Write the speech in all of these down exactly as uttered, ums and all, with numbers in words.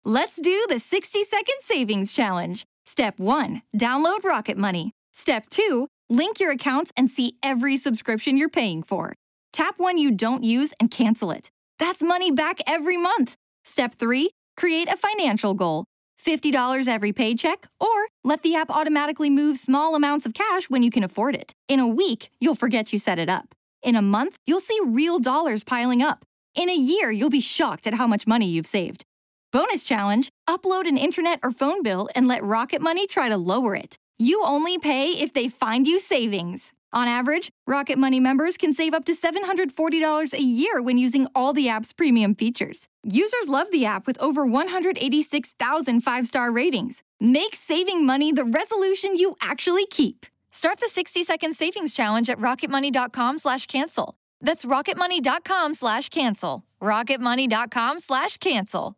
Let's do the sixty second savings challenge. Step one, download Rocket Money. Step two, link your accounts and see every subscription you're paying for. Tap one you don't use and cancel it. That's money back every month. Step three, create a financial goal. fifty dollars every paycheck, or let the app automatically move small amounts of cash when you can afford it. In a week, you'll forget you set it up. In a month, you'll see real dollars piling up. In a year, you'll be shocked at how much money you've saved. Bonus challenge, upload an internet or phone bill and let Rocket Money try to lower it. You only pay if they find you savings. On average, Rocket Money members can save up to seven hundred forty dollars a year when using all the app's premium features. Users love the app with over one hundred eighty-six thousand five-star ratings. Make saving money the resolution you actually keep. Start the sixty second savings challenge at rocketmoney.com slash cancel. That's rocketmoney.com slash cancel. rocketmoney.com slash cancel.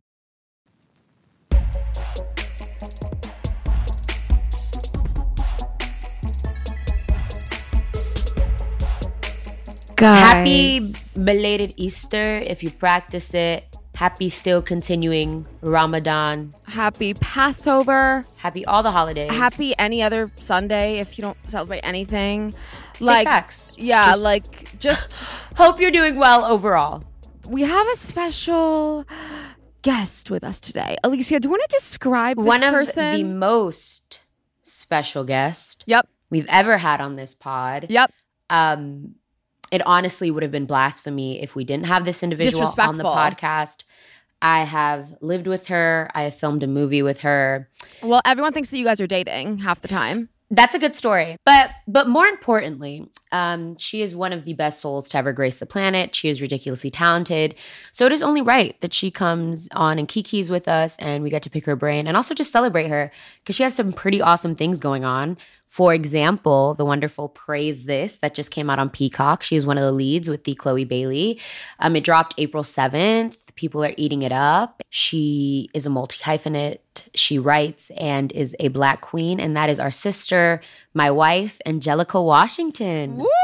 Guys. Happy belated Easter if you practice it. Happy still continuing Ramadan. Happy Passover. Happy all the holidays. Happy any other Sunday if you don't celebrate anything. Like, hey, facts. Yeah, just, like just hope you're doing well overall. We have a special guest with us today. Alicia, do you want to describe this One person? of the most special guests Yep. we've ever had on this pod. Yep. Um, it honestly would have been blasphemy if we didn't have this individual on the podcast. I have lived with her. I have filmed a movie with her. Well, everyone thinks that you guys are dating half the time. That's a good story. But but more importantly, um, she is one of the best souls to ever grace the planet. She is ridiculously talented. So it is only right that she comes on and kikis with us and we get to pick her brain and also just celebrate her because she has some pretty awesome things going on. For example, the wonderful Praise This that just came out on Peacock. She is one of the leads with the Chloe Bailey. Um, it dropped April seventh. People are eating it up. She is a multi-hyphenate. She writes and is a Black queen. And that is our sister, my wife, Angelica Washington. Woo!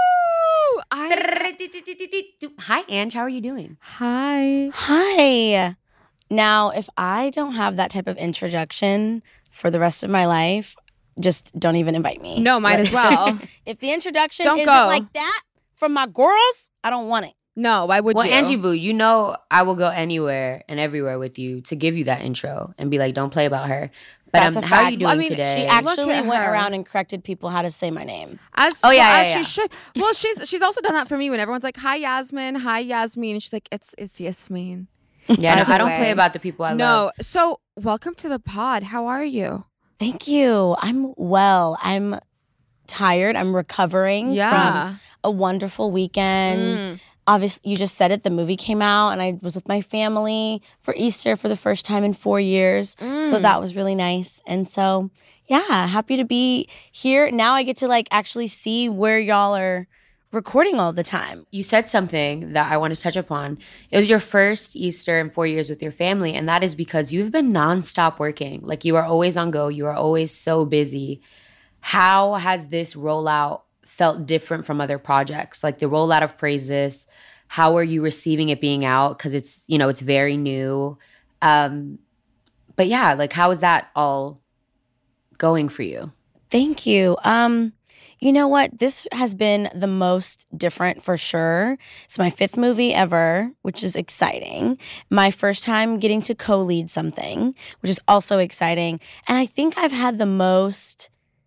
I- Hi, Ange. How are you doing? Hi. Hi. Now, if I don't have that type of introduction for the rest of my life, just don't even invite me. No, might as well. If the introduction Don't isn't go. like that from my girls, I don't want it. No, why would Well, you? Angie Boo, you know I will go anywhere and everywhere with you to give you that intro and be like, don't play about her. But That's um, a how are fact. you doing Well, I mean, today? She Look actually at went her. around and corrected people how to say my name. As, Oh, yeah, well, yeah, as yeah. she should. Well, she's she's also done that for me when everyone's like, "Hi, Yasmin. Hi, Yasmin." And she's like, "It's it's Yasmin." yeah, no, By the I don't way. play about the people I no. love. So, welcome to the pod. How are you? Thank you. I'm well. I'm tired. I'm recovering Yeah. from a wonderful weekend. Mm. Obviously, you just said it. The movie came out, and I was with my family for Easter for the first time in four years. So Mm. that was really nice. And so, yeah, happy to be here. Now I get to like actually see where y'all are recording all the time. You said something that I want to touch upon. It was your first Easter in four years with your family, and that is because you've been nonstop working. Like you are always on go. You are always so busy. How has this rollout felt different from other projects? Like the rollout of Praise This, how are you receiving it being out? Because it's, you know, it's very new. Um, but yeah, like how is that all going for you? Thank you. Um, you know what? This has been the most different for sure. It's my fifth movie ever, which is exciting. My first time getting to co-lead something, which is also exciting. And I think I've had the most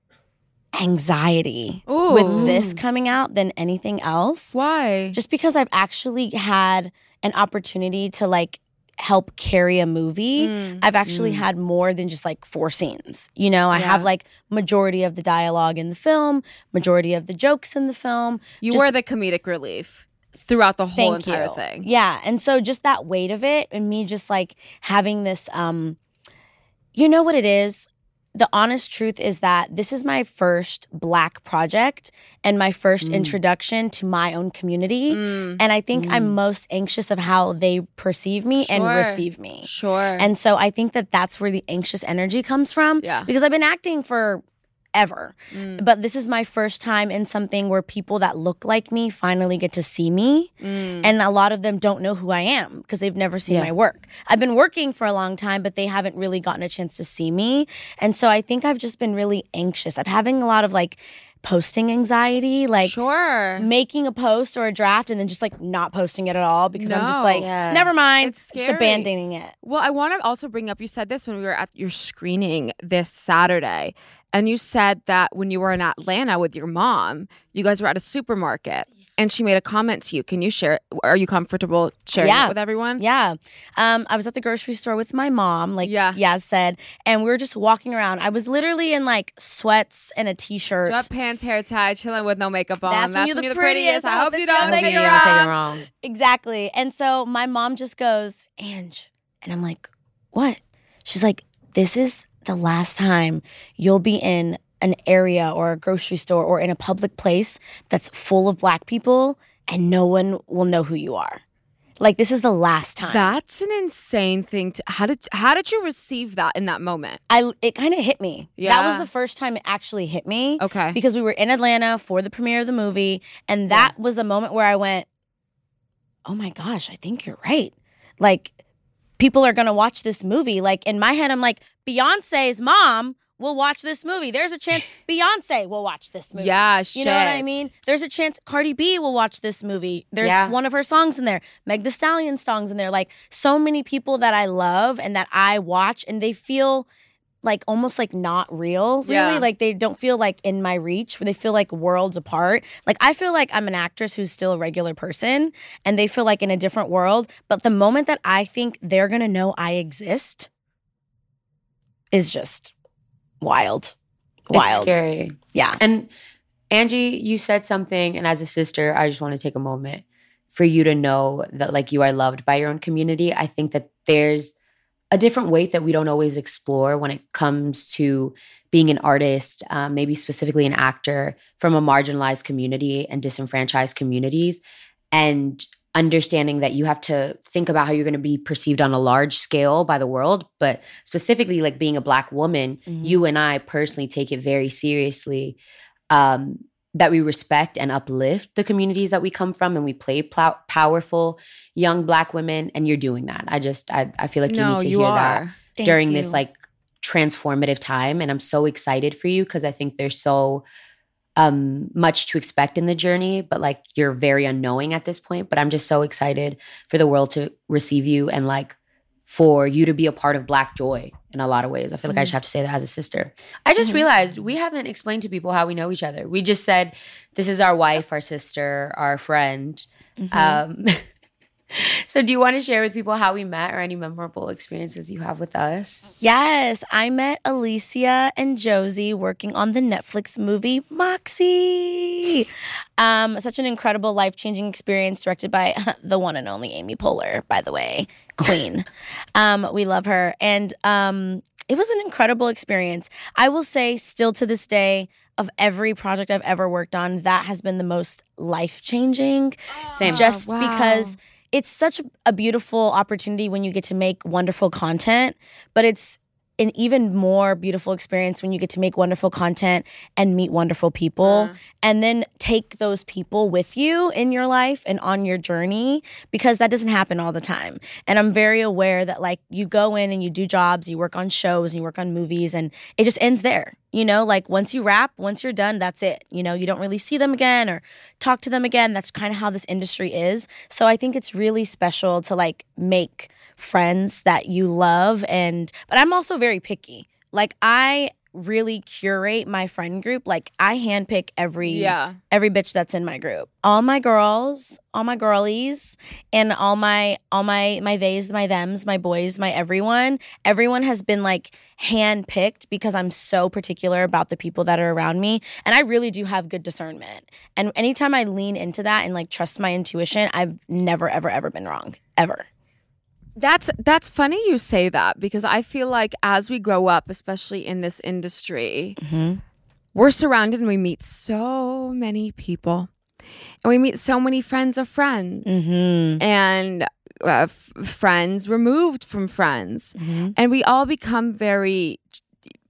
anxiety Ooh. with this coming out than anything else. Why? Just because I've actually had an opportunity to like help carry a movie. Mm. I've actually Mm. had more than just like four scenes. You know, I Yeah. have like majority of the dialogue in the film, majority of the jokes in the film. You Just- were the comedic relief throughout the whole Thank entire you. thing. Yeah. And so just that weight of it and me just like having this um you know what it is? The honest truth is that this is my first Black project and my first Mm. introduction to my own community. Mm. And I think Mm. I'm most anxious of how they perceive me and Sure. receive me. Sure. And so I think that that's where the anxious energy comes from. Yeah. Because I've been acting for ever. Mm. But this is my first time in something where people that look like me finally get to see me. Mm. And a lot of them don't know who I am because they've never seen Yeah. my work. I've been working for a long time, but they haven't really gotten a chance to see me. And so I think I've just been really anxious. I'm having a lot of like posting anxiety, like Sure. making a post or a draft and then just like not posting it at all because I'm just No. like, Yeah. never mind, It's just scary. abandoning it. Well, I want to also bring up, you said this when we were at your screening this Saturday, and you said that when you were in Atlanta with your mom, you guys were at a supermarket, and she made a comment to you. Can you share? Are you comfortable sharing Yeah. it with everyone? Yeah. Um, I was at the grocery store with my mom, like Yeah. Yaz said, and we were just walking around. I was literally in like sweats and a t-shirt. Sweatpants, hair tied, chilling with no makeup on. That's when you're the prettiest. I I hope hope you that don't you don't take take it it You don't take wrong. it wrong. Exactly. And so my mom just goes, Ange. And I'm like, what? She's like, this is the last time you'll be in an area or a grocery store or in a public place that's full of Black people and no one will know who you are. Like, this is the last time. That's an insane thing. To, how did how did you receive that in that moment? I It kind of hit me. That was Yeah. the first time it actually hit me. Okay. Because we were in Atlanta for the premiere of the movie. And that was a moment where I went, oh my gosh, I think you're right. Like, people are going to watch this movie. Like, in my head, I'm like, Beyonce's mom will watch this movie. There's a chance Beyonce will watch this movie. Yeah, shit. You know what I mean? There's a chance Cardi B will watch this movie. There's Yeah. one of her songs in there. Meg Thee Stallion songs in there. Like, so many people that I love and that I watch, and they feel like almost like not real, really. Yeah. Like, they don't feel like in my reach. They feel like worlds apart. Like, I feel like I'm an actress who's still a regular person, and they feel like in a different world. But the moment that I think they're gonna know I exist is just wild. Wild. It's scary. Yeah. And Angie, you said something, and as a sister, I just want to take a moment for you to know that like you are loved by your own community. I think that there's a different weight that we don't always explore when it comes to being an artist, um, maybe specifically an actor from a marginalized community and disenfranchised communities, and understanding that you have to think about how you're going to be perceived on a large scale by the world, but specifically like being a Black woman, Mhm. you and I personally take it very seriously, um, that we respect and uplift the communities that we come from, and we play plow- powerful young Black women, and you're doing that. I just, I, I feel like you no, need to you hear are. that Thank during you. this like transformative time, and I'm so excited for you because I think there's so um much to expect in the journey, but like you're very unknowing at this point. But I'm just so excited for the world to receive you and like for you to be a part of Black joy in a lot of ways. I feel like I just have to say that as a sister. I just Mhm. realized we haven't explained to people how we know each other. We just said this is our wife, our sister, our friend. Mhm. Um So do you want to share with people how we met or any memorable experiences you have with us? Yes, I met Alicia and Josie working on the Netflix movie Moxie. Um, such an incredible, life-changing experience directed by the one and only Amy Poehler, by the way, queen. um, we love her. And um, it was an incredible experience. I will say still to this day, of every project I've ever worked on, that has been the most life-changing. Same. Just wow. because it's such a beautiful opportunity when you get to make wonderful content, but it's an even more beautiful experience when you get to make wonderful content and meet wonderful people, Uh. and then take those people with you in your life and on your journey, because that doesn't happen all the time. And I'm very aware that like you go in and you do jobs, you work on shows and you work on movies, and it just ends there. You know, like once you wrap, once you're done, that's it. You know, you don't really see them again or talk to them again. That's kind of how this industry is. So I think it's really special to like make friends that you love. And but I'm also very picky. Like I really curate my friend group. Like I handpick every Yeah. every bitch that's in my group. All my girls, all my girlies, and all my all my my theys, my thems, my boys, my everyone. Everyone has been like handpicked because I'm so particular about the people that are around me. And I really do have good discernment. And anytime I lean into that and like trust my intuition, I've never, ever, ever been wrong. Ever. That's that's funny you say that, because I feel like as we grow up, especially in this industry, Mm-hmm. we're surrounded and we meet so many people, and we meet so many friends of friends, Mm-hmm. and uh, f- friends removed from friends, Mm-hmm. and we all become very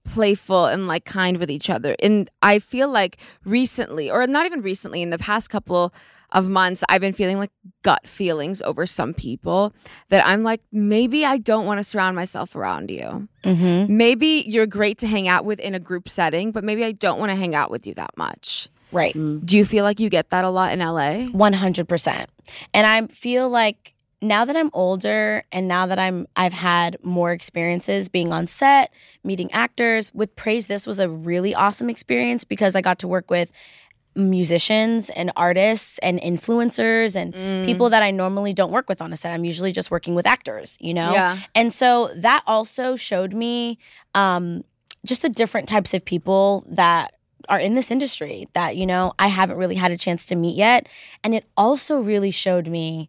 playful and like kind with each other. And I feel like recently, or not even recently, in the past couple of months, I've been feeling like gut feelings over some people that I'm like, maybe I don't want to surround myself around you. Mm-hmm. Maybe you're great to hang out with in a group setting, but maybe I don't want to hang out with you that much. Right. Do you feel like you get that a lot in L A? one hundred percent. And I feel like now that I'm older and now that I'm I've had more experiences being on set, meeting actors, with Praise This was a really awesome experience because I got to work with musicians and artists and influencers and Mm. people that I normally don't work with on a set. I'm usually just working with actors, you know? Yeah. And so that also showed me um, just the different types of people that are in this industry that, you know, I haven't really had a chance to meet yet. And it also really showed me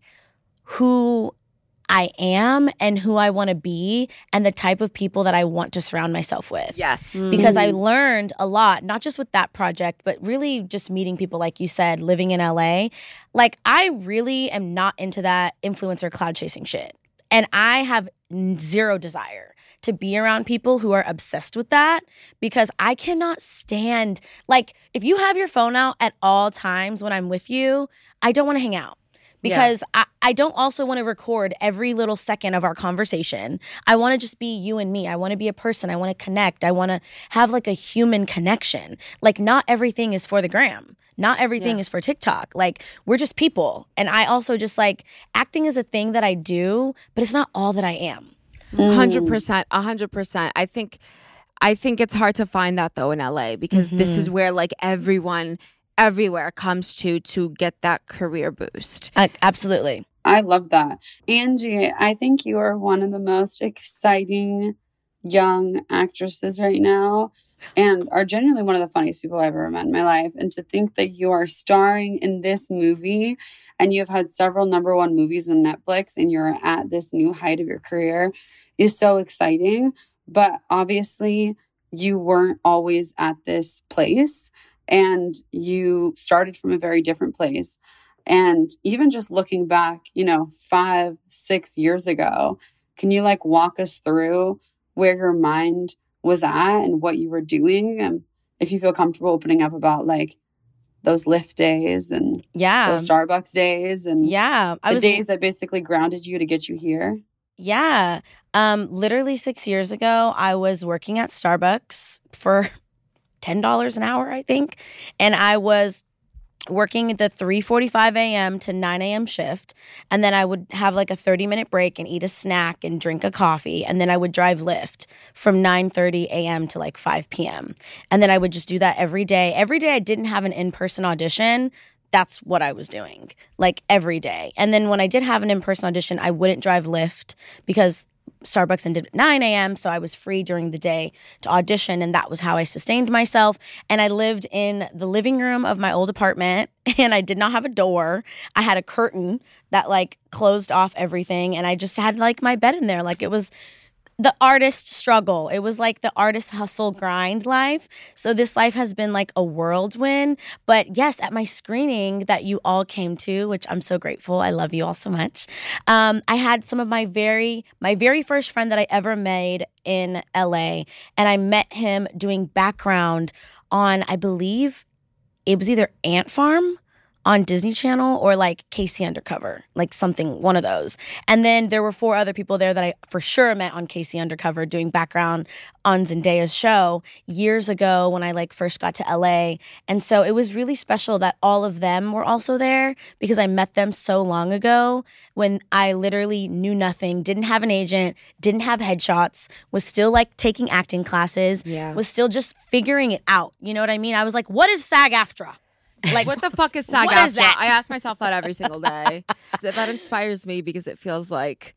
who I am and who I want to be and the type of people that I want to surround myself with. Yes. Because I learned a lot, not just with that project, but really just meeting people, like you said, living in L A. Like, I really am not into that influencer cloud chasing shit. And I have zero desire to be around people who are obsessed with that because I cannot stand, like, if you have your phone out at all times when I'm with you, I don't want to hang out. Because yeah. I, I don't also want to record every little second of our conversation. I want to just be you and me. I want to be a person. I want to connect. I want to have like a human connection. Like, not everything is for the gram. Not everything Yeah. is for TikTok. Like, we're just people. And I also just like, acting is a thing that I do, but it's not all that I am. one hundred percent. one hundred percent. I think I think it's hard to find that though in L A because Mm-hmm. this is where like everyone everywhere comes to to get that career boost. Uh, absolutely. I love that. Angie, I think you are one of the most exciting young actresses right now and are genuinely one of the funniest people I've ever met in my life. And to think that you are starring in this movie and you've had several number one movies on Netflix and you're at this new height of your career is so exciting. But obviously, you weren't always at this place. And you started from a very different place. And even just looking back, you know, five, six years ago, can you like walk us through where your mind was at and what you were doing? And if you feel comfortable opening up about like those Lyft days and Yeah. those Starbucks days and Yeah. the I was days that basically grounded you to get you here. Yeah. Um, literally six years ago, I was working at Starbucks for ten dollars an hour, I think. And I was working the three forty-five a.m. to nine a.m. shift. And then I would have like a thirty minute break and eat a snack and drink a coffee. And then I would drive Lyft from nine thirty a.m. to like five p.m. And then I would just do that every day. Every day I didn't have an in-person audition. That's what I was doing, like every day. And then when I did have an in-person audition, I wouldn't drive Lyft because Starbucks ended at nine a.m. So I was free during the day to audition, and that was how I sustained myself. And I lived in the living room of my old apartment, and I did not have a door. I had a curtain that like closed off everything, and I just had like my bed in there. Like, it was the artist struggle. It was like the artist hustle grind life. So this life has been like a whirlwind. But yes, at my screening that you all came to, which I'm so grateful. I love you all so much. Um, I had some of my very, my very first friend that I ever made in L A. And I met him doing background on, I believe it was either Ant Farm on Disney Channel or like Casey Undercover, like something, one of those. And then there were four other people there that I for sure met on Casey Undercover doing background on Zendaya's show years ago when I like first got to L A. And so it was really special that all of them were also there because I met them so long ago when I literally knew nothing, didn't have an agent, didn't have headshots, was still like taking acting classes, Yeah. was still just figuring it out. You know what I mean? I was like, what is SAG-AFTRA? Like, What the fuck is SAG What is AFTRA? that? I ask myself that every single day. that, that inspires me because it feels like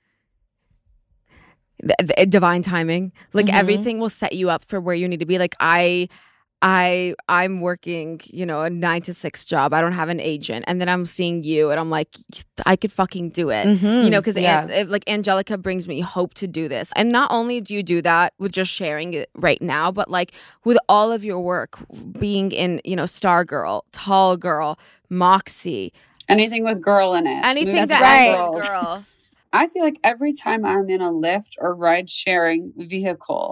th- th- divine timing. Like Mhm. everything will set you up for where you need to be. Like I, I, I'm working, you know, a nine to six job. I don't have an agent, and then I'm seeing you, and I'm like, I could fucking do it. Mhm. You know, because Yeah. like Angelica brings me hope to do this. And not only do you do that with just sharing it right now, but like with all of your work, being in, you know, Stargirl, Tall Girl, Moxie, Anything with girl in it. anything Movies that with right. ends with girls. girl. I feel like every time I'm in a Lyft or ride sharing vehicle,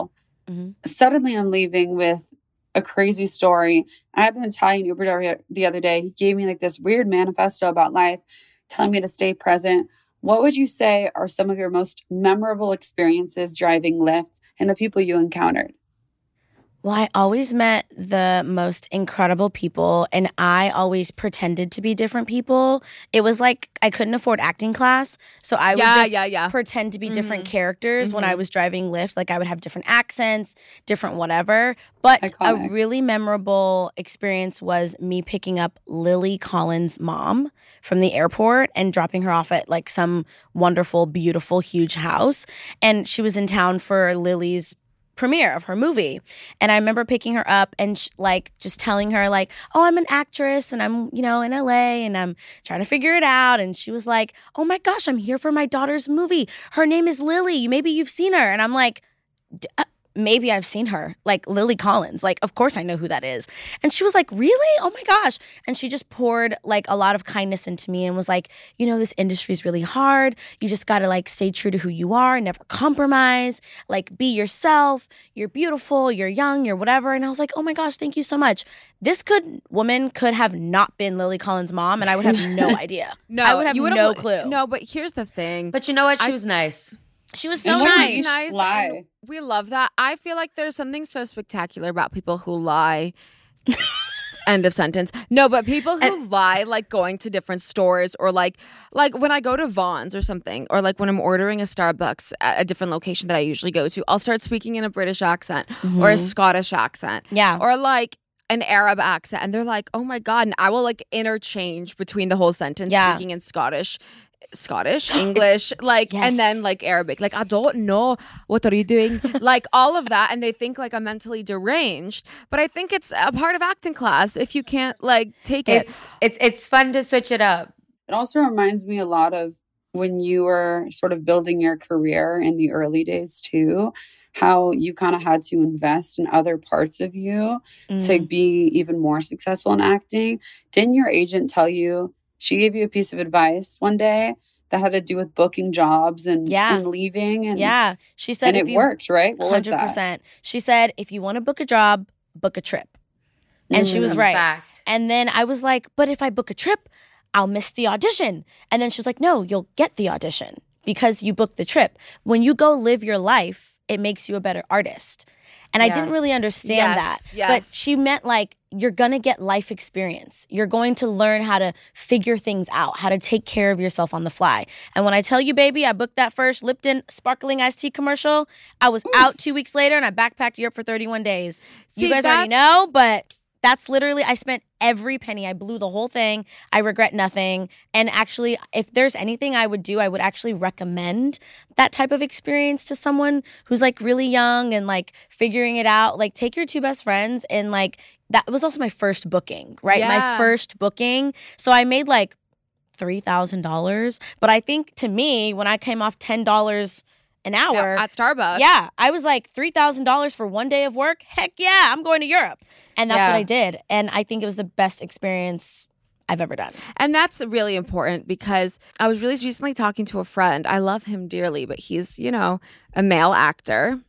Mm-hmm. Suddenly I'm leaving with a crazy story. I had an Italian Uber driver the other day. He gave me like this weird manifesto about life, telling me to stay present. What would you say are some of your most memorable experiences driving Lyft and the people you encountered? Well, I always met the most incredible people, and I always pretended to be different people. It was like I couldn't afford acting class, so I would Yeah, just yeah, yeah. pretend to be different Mhm. characters when I Mhm. was driving Lyft. Like I would have different accents, different whatever. But Iconic. a really memorable experience was me picking up Lily Collins' mom from the airport and dropping her off at like some wonderful, beautiful, huge house. And she was in town for Lily's premiere of her movie. And I remember picking her up and sh- like just telling her like, oh, I'm an actress and I'm, you know, in L A and I'm trying to figure it out. And she was like, oh my gosh, I'm here for my daughter's movie. Her name is Lily. Maybe you've seen her. And I'm like, D- uh, maybe I've seen her, like Lily Collins. Like, of course I know who that is. And she was like, really? Oh my gosh. And she just poured like a lot of kindness into me and was like, you know, this industry is really hard. You just got to like stay true to who you are, never compromise, like be yourself. You're beautiful, you're young, you're whatever. And I was like, oh my gosh, thank you so much. This could woman could have not been Lily Collins' mom and I would have no idea. No, I would have you would've- no clue. No, but here's the thing. But you know what? She I- was nice. She was And so she was nice. nice. Lie. And we love that. I feel like there's something so spectacular about people who lie. End of sentence. No, but people who lie, like going to different stores or like like when I go to Vaughn's or something, or like when I'm ordering a Starbucks at a different location that I usually go to, I'll start speaking in a British accent or a Scottish accent. Yeah. Or like an Arab accent. And they're like, oh my God. And I will like interchange between the whole sentence, Yeah. speaking in Scottish. Scottish, English, like, Yes. and then like Arabic. Like, I don't know. What are you doing? Like, all of that. And they think like I'm mentally deranged. But I think it's a part of acting class if you can't like take it. It's it's it's fun to switch it up. It also reminds me a lot of when you were sort of building your career in the early days too, how you kind of had to invest in other parts of you to be even more successful in acting. Didn't your agent tell you, she gave you a piece of advice one day that had to do with booking jobs and, Yeah. and leaving? And, Yeah. She said and if it you worked, right? What was one hundred that? percent. She said, if you want to book a job, book a trip. And she This was is a right. fact. And then I was like, but if I book a trip, I'll miss the audition. And then she was like, no, you'll get the audition because you booked the trip. When you go live your life, it makes you a better artist. And I Yeah. didn't really understand Yes, that. yes. But she meant like, you're going to get life experience. You're going to learn how to figure things out, how to take care of yourself on the fly. And when I tell you, baby, I booked that first Lipton sparkling iced tea commercial, I was out two weeks later and I backpacked Europe for thirty-one days. you See, guys already that's- know, but that's literally, I spent every penny. I blew the whole thing. I regret nothing. And actually, if there's anything I would do, I would actually recommend that type of experience to someone who's like really young and like figuring it out. Like take your two best friends and like, that was also my first booking, right? My Yeah. first booking. So I made like three thousand dollars. But I think to me, when I came off ten dollars an hour, at Starbucks. yeah, I was like three thousand dollars for one day of work. Heck yeah, I'm going to Europe. And that's Yeah. what I did. And I think it was the best experience I've ever done. And that's really important because I was really recently talking to a friend. I love him dearly, but he's, you know, a male actor.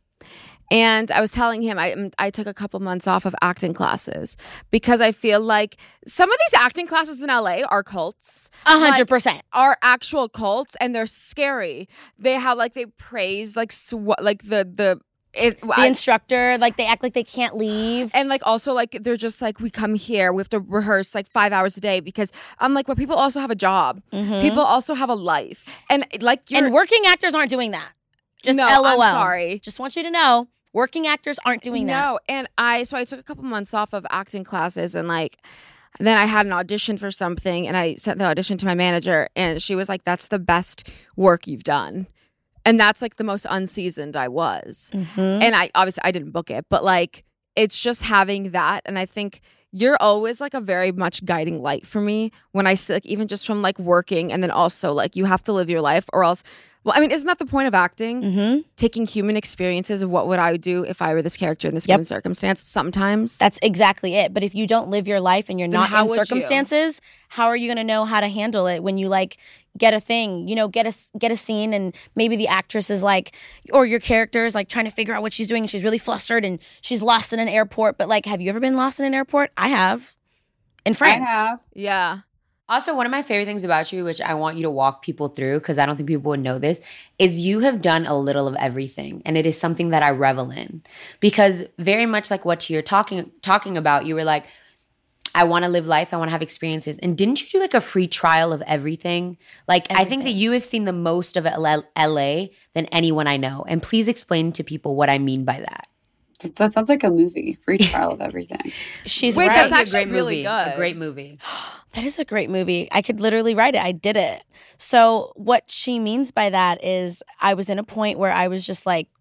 And I was telling him I I took a couple months off of acting classes because I feel like some of these acting classes in L A are cults. A hundred Like, percent. are actual cults and they're scary. They have like they praise like sw- like the the it, The instructor, like they act like they can't leave. and like also like they're just like we come here we have to rehearse like five hours a day because I'm like but people also have a job. People also have a life and like you're And working actors aren't doing that. Just No, LOL. I'm sorry. Just want you to know, working actors aren't doing that. No, and I so I took a couple months off of acting classes and like then I had an audition for something and I sent the audition to my manager and she was like, that's the best work you've done. And that's like the most unseasoned I was. Mhm. And I obviously I didn't book it, but like it's just having that. And I think you're always like a very much guiding light for me when I see like even just from like working and then also like you have to live your life or else Well, I mean, isn't that the point of acting? Mm-hmm. Taking human experiences of what would I do if I were this character in this Yep. given circumstance sometimes. That's exactly it. But if you don't live your life and you're Then not how in would you? circumstances, how are you going to know how to handle it when you like get a thing, you know, get a get a scene and maybe the actress is like, or your character is like trying to figure out what she's doing and she's really flustered and she's lost in an airport. But like, have you ever been lost in an airport? I have. In France. I have. Yeah. Also, one of my favorite things about you, which I want you to walk people through, because I don't think people would know this, is you have done a little of everything. And it is something that I revel in. Because very much like what you're talking talking about, you were like, I want to live life. I want to have experiences. And didn't you do like a free trial of everything? Like, everything. I think that you have seen the most of L A than anyone I know. And please explain to people what I mean by that. That sounds like a movie. Free trial of everything. She's Wait, right. that's a actually great really movie. good. A great movie. That is a great movie. I could literally write it. I did it. So what she means by that is I was in a point where I was just like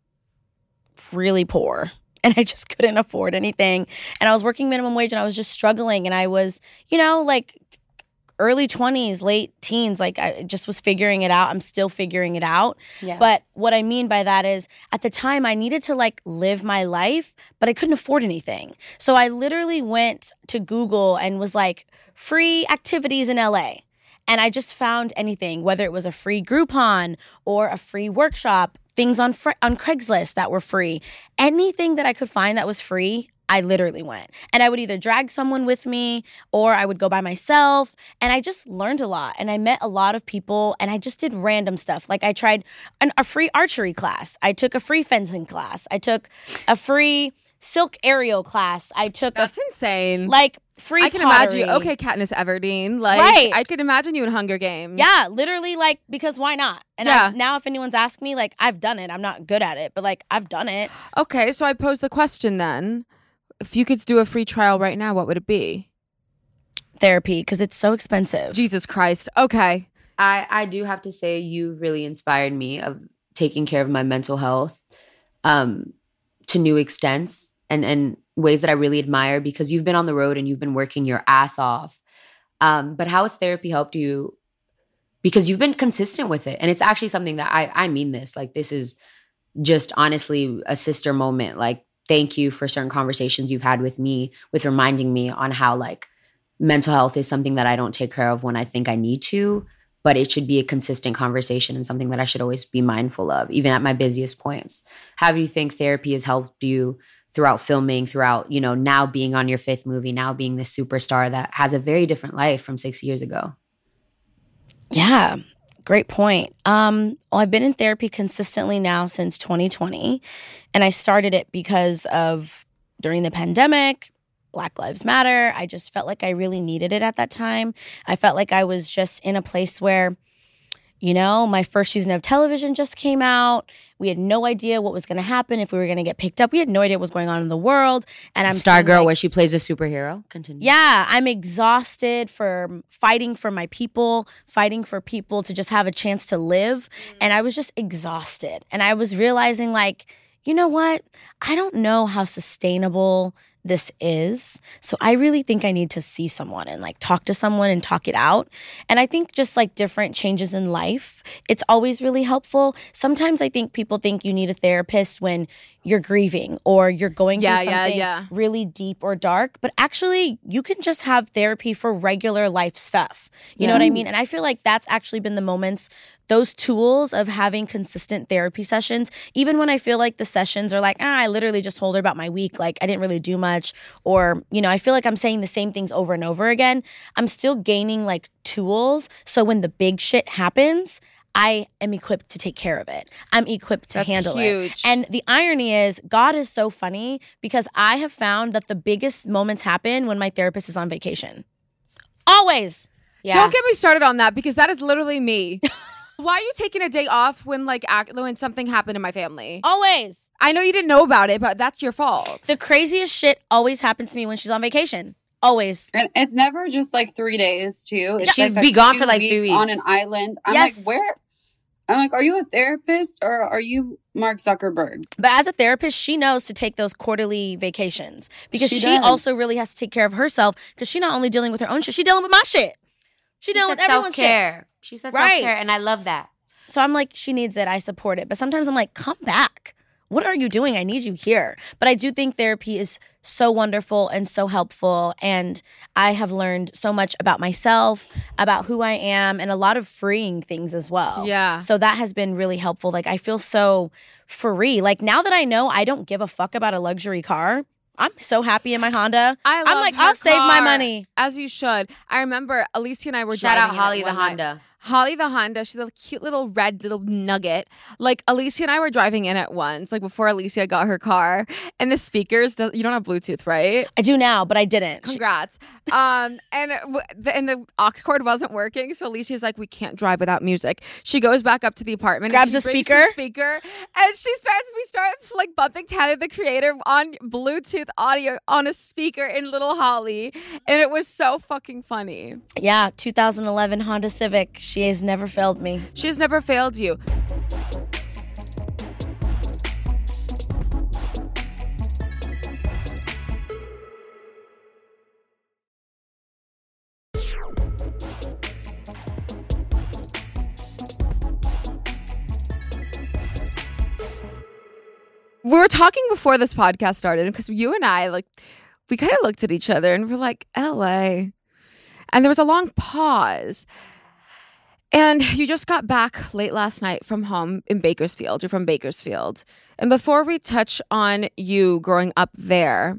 really poor and I just couldn't afford anything. And I was working minimum wage and I was just struggling. And I was, you know, like early twenties, late teens, like I just was figuring it out. I'm still figuring it out. Yeah. But what I mean by that is at the time I needed to like live my life, but I couldn't afford anything. So I literally went to Google and was like, free activities in L A. And I just found anything, whether it was a free Groupon or a free workshop, things on fr- on Craigslist that were free. Anything that I could find that was free, I literally went. And I would either drag someone with me or I would go by myself. And I just learned a lot. And I met a lot of people and I just did random stuff. Like I tried an, a free archery class. I took a free fencing class. I took a free silk aerial class. I took That's a, insane. like free I can pottery. imagine you. Okay, Katniss Everdeen. Like, Right. I could imagine you in Hunger Games. Yeah, literally, like, because why not? And Yeah. I, now if anyone's asked me, like, I've done it. I'm not good at it, but, like, I've done it. Okay, so I pose the question then. If you could do a free trial right now, what would it be? Therapy, because it's so expensive. Jesus Christ. Okay. I, I do have to say you really inspired me of taking care of my mental health um, to new extents and, and ways that I really admire, because you've been on the road and you've been working your ass off. Um, but how has therapy helped you? Because you've been consistent with it. And it's actually something that I, I mean this, like this is just honestly a sister moment. Like, thank you for certain conversations you've had with me, with reminding me on how like mental health is something that I don't take care of when I think I need to, but it should be a consistent conversation and something that I should always be mindful of, even at my busiest points. How do you think therapy has helped you throughout filming, throughout, you know, now being on your fifth movie, now being this superstar that has a very different life from six years ago? Yeah, great point. Um, well, I've been in therapy consistently now since twenty twenty, and I started it because of during the pandemic, Black Lives Matter. I just felt like I really needed it at that time. I felt like I was just in a place where, you know, my first season of television just came out. We had no idea what was going to happen, if we were going to get picked up. We had no idea what was going on in the world. And I'm Star seeing, Girl, like, where she plays a superhero. Continue. yeah, I'm exhausted for fighting for my people, fighting for people to just have a chance to live. And I was just exhausted. And I was realizing, like, you know what? I don't know how sustainable this is. So I really think I need to see someone and like talk to someone and talk it out. And I think just like different changes in life, it's always really helpful. Sometimes I think people think you need a therapist when you're grieving or you're going Yeah, through yeah, something yeah. really deep or dark. But actually, you can just have therapy for regular life stuff. You know what I mean? And I feel like that's actually been the moments, those tools of having consistent therapy sessions, even when I feel like the sessions are like, ah, I literally just told her about my week, like I didn't really do much, or, you know, I feel like I'm saying the same things over and over again. I'm still gaining like tools. So when the big shit happens, I am equipped to take care of it. I'm equipped to That's handle huge. it. And the irony is, God is so funny because I have found that the biggest moments happen when my therapist is on vacation. Always. Yeah. Don't get me started on that, because that is literally me. Why are you taking a day off when like act- when something happened in my family? Always. I know you didn't know about it, but that's your fault. The craziest shit always happens to me when she's on vacation. Always. And it's never just like three days too. It's She's like a be gone for, two like, week three on weeks. an island. I'm Yes. like, where? I'm like, are you a therapist or are you Mark Zuckerberg? But as a therapist, she knows to take those quarterly vacations because She she, does. also really has to take care of herself because she's not only dealing with her own shit, she's dealing with my shit. She, dealing with said everyone's shit. self-care. She said Right. self-care, and I love that. So I'm like, she needs it. I support it. But sometimes I'm like, come back. What are you doing? I need you here. But I do think therapy is so wonderful and so helpful. And I have learned so much about myself, about who I am, and a lot of freeing things as well. Yeah. So that has been really helpful. Like, I feel so free. Like, now that I know I don't give a fuck about a luxury car, I'm so happy in my Honda. I love I'm like, her I'll save my car, money. As you should. I remember Alicia and I were Shout out driving in it Holly the one night. Honda. Holly the Honda. She's a cute little red little nugget. Like, Alicia and I were driving in it once, like before Alicia got her car. And the speakers, you don't have Bluetooth, right? I do now, but I didn't. Congrats. um, and w- the, and the aux cord wasn't working, so Alicia's like, we can't drive without music. She goes back up to the apartment, Grabs and she a brings speaker. the speaker, and she starts. We start like bumping Tyler the Creator on Bluetooth audio on a speaker in Little Holly, and it was so fucking funny. Yeah, two thousand eleven Honda Civic. She has never failed me. She's never failed you. We were talking before this podcast started because you and I, like, we kind of looked at each other and we're like, L A. And there was a long pause. And you just got back late last night from home in Bakersfield. You're from Bakersfield. And before we touch on you growing up there,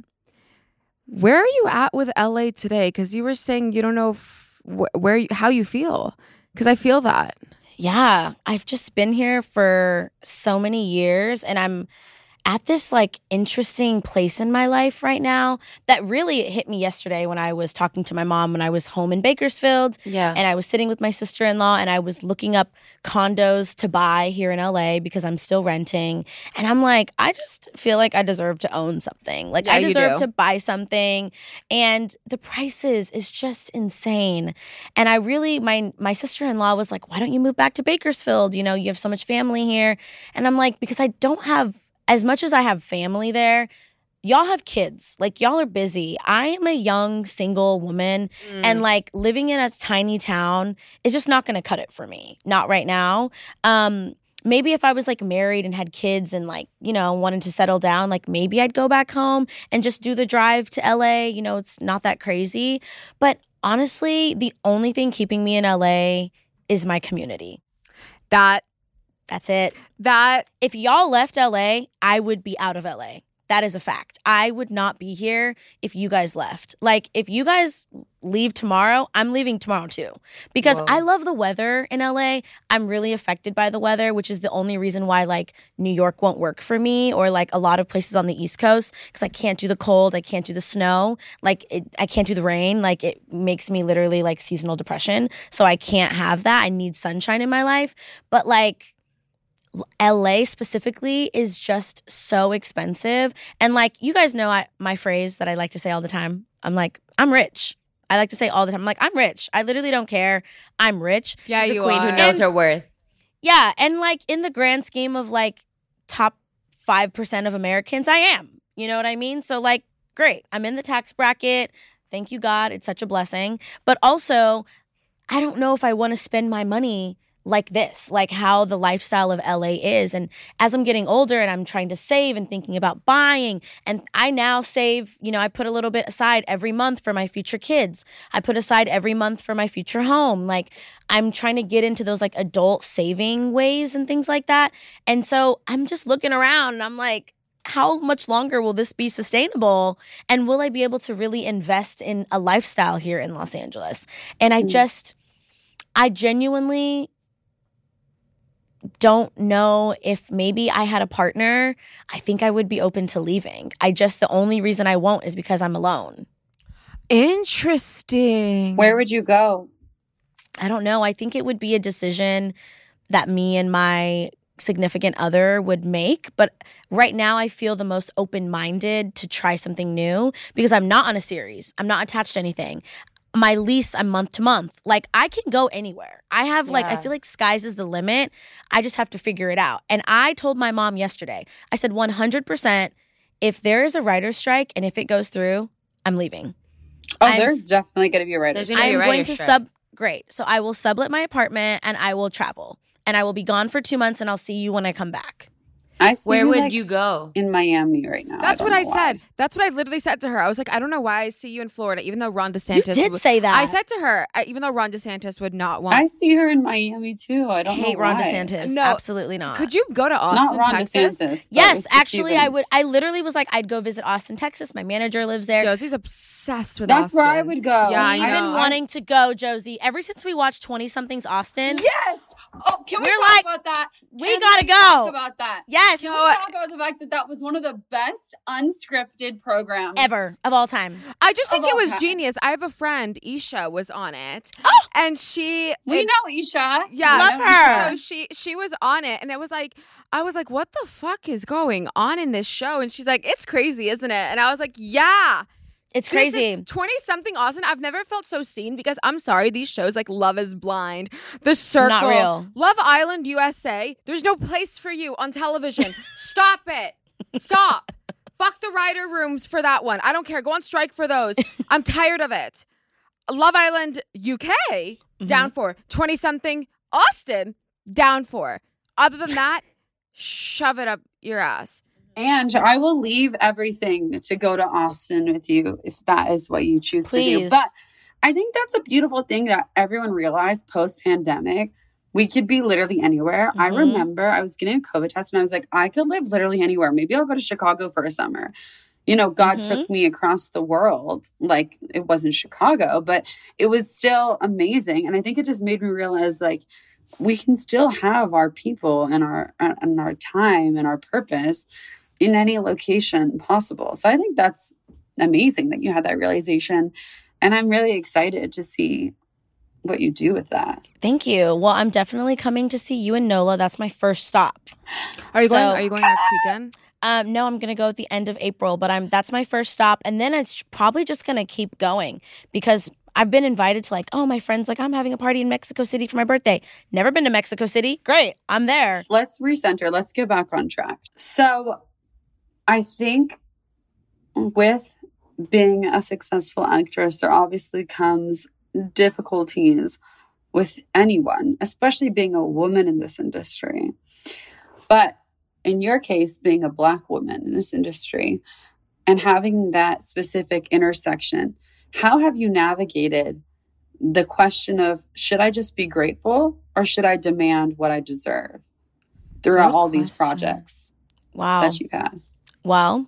where are you at with L A today? Because you were saying you don't know f- wh- where you, how you feel. Because I feel that. Yeah, I've just been here for so many years, and I'm at this like interesting place in my life right now that really hit me yesterday when I was talking to my mom when I was home in Bakersfield. Yeah. And I was sitting with my sister-in-law and I was looking up condos to buy here in L A because I'm still renting. And I'm like, I just feel like I deserve to own something. Like Yeah, I you deserve do. to buy something. And the prices is just insane. And I really, my my sister-in-law was like, why don't you move back to Bakersfield? You know, you have so much family here. And I'm like, because I don't have, as much as I have family there, y'all have kids. Like, y'all are busy. I am a young single woman, Mm. and like living in a tiny town is just not going to cut it for me. Not right now. Um, maybe if I was like married and had kids and like, you know, wanted to settle down, like maybe I'd go back home and just do the drive to L A. You know, it's not that crazy. But honestly, the only thing keeping me in L A is my community. That, That's it. that, If y'all left L A, I would be out of L A. That is a fact. I would not be here if you guys left. Like, if you guys leave tomorrow, I'm leaving tomorrow too. Because Whoa. I love the weather in L A. I'm really affected by the weather, which is the only reason why, like, New York won't work for me, or, like, a lot of places on the East Coast, because I can't do the cold. I can't do the snow. Like, it, I can't do the rain. Like, it makes me literally, like, seasonal depression. So I can't have that. I need sunshine in my life. But, like, L A specifically is just so expensive. And like, you guys know I, my phrase that I like to say all the time. I'm like, I'm rich. I like to say all the time. I'm like, I'm rich. I literally don't care. I'm rich. yeah, She's a you queen are. who knows And- her worth. Yeah. And like in the grand scheme of like top five percent of Americans, I am. You know what I mean? So like, great. I'm in the tax bracket. Thank you, God. It's such a blessing. But also, I don't know if I want to spend my money like this, like how the lifestyle of L A is. And as I'm getting older and I'm trying to save and thinking about buying, and I now save, you know, I put a little bit aside every month for my future kids. I put aside every month for my future home. Like, I'm trying to get into those like adult saving ways and things like that. And so I'm just looking around and I'm like, how much longer will this be sustainable? And will I be able to really invest in a lifestyle here in Los Angeles? And I just, I genuinely don't know if maybe I had a partner, I think I would be open to leaving. I just, the only reason I won't is because I'm alone. Interesting. Where would you go? I don't know. I think it would be a decision that me and my significant other would make. But right now I feel the most open-minded to try something new because I'm not on a series. I'm not attached to anything. My lease, I'm month to month. Like, I can go anywhere. I have like, I Yeah. feel like sky's is the limit. I just have to figure it out. And I told my mom yesterday, I said one hundred percent, if there is a writer's strike and if it goes through, I'm leaving. Oh, I'm there's s- definitely going to be a writer's There's gonna be I'm a going writer's to strike. sub, great. So I will sublet my apartment and I will travel. and I will be gone for two months and I'll see you when I come back. I see Where you, would like, you go? in Miami right now. That's I what don't I know why. said. That's what I literally said to her. I was like, I don't know why I see you in Florida, even though Ron DeSantis. You did would- say that. I said to her, I, even though Ron DeSantis would not want. I see her in Miami too. I don't hate know Ron why. DeSantis. No. Absolutely not. Could you go to Not Austin, Ron Texas? DeSantis. but Yes, with the actually, I Cubans. would. I literally was like, I'd go visit Austin, Texas. My manager lives there. Josie's obsessed with That's Austin. where I would go. Yeah, I We've know. been wanting to go, Josie, ever since we watched twenty somethings Austin. Yes. Oh, can we We're talk like, about that? we Can gotta go. Talk about that. Yes, Can we talk about the fact that that was one of the best unscripted programs ever of all time. I just think Of it all was time. genius. I have a friend, Isha, was on it, Oh! and she. We it- know Isha. Yeah, Love We know her. Isha. So she she was on it, and it was like, I was like, what the fuck is going on in this show? And she's like, it's crazy, isn't it? And I was like, yeah. It's crazy. twenty something Austin. I've never felt so seen because I'm sorry, these shows like Love is Blind, The Circle, real. Love Island U S A. There's no place for you on television. Stop it. Stop. Fuck the writer rooms for that one. I don't care. Go on strike for those. I'm tired of it. Love Island U K, Mm-hmm. down for. twenty something Austin, down for. Other than that, shove it up your ass. And I will leave everything to go to Austin with you if that is what you choose to do. Please. But I think that's a beautiful thing that everyone realized post pandemic. We could be literally anywhere. I Mhm. remember I was getting a COVID test and I was like, I could live literally anywhere. Maybe I'll go to Chicago for a summer. You know, God Mhm. took me across the world. Like, it wasn't Chicago, but it was still amazing. And I think it just made me realize, like, we can still have our people and our and our time and our purpose in any location possible. So I think that's amazing that you had that realization. And I'm really excited to see what you do with that. Thank you. Well, I'm definitely coming to see you and Nola. That's my first stop. Are you So- going? Are you going next weekend? Um, no, I'm gonna go at the end of April, but I'm that's my first stop, and then it's probably just gonna keep going because I've been invited to like, oh, my friend's like, I'm having a party in Mexico City for my birthday. Never been to Mexico City. Great, I'm there. Let's recenter. Let's get back on track. So I think with being a successful actress, there obviously comes difficulties with anyone, especially being a woman in this industry. But in your case, being a Black woman in this industry and having that specific intersection, how have you navigated the question of, should I just be grateful or should I demand what I deserve throughout Good all these question. projects Wow. that you've had? Well,